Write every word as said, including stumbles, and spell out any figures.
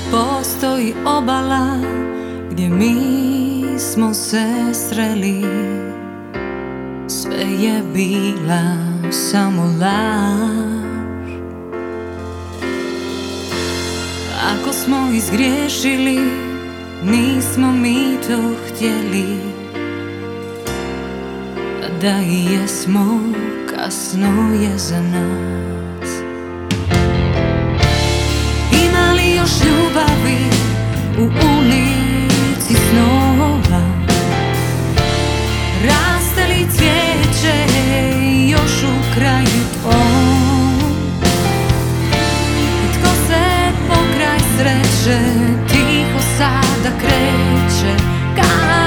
postoji obala gdje mi smo se sreli. Sve je bila samo laž. Ako smo izgriješili, nismo mi to htjeli. Da i jesmo, kasno je za nas. Ima li još ljubavi u ulici snova? Raste li cvijeće još u kraju tvom? I tko se pokraj sreće tiho sada kreće? Ka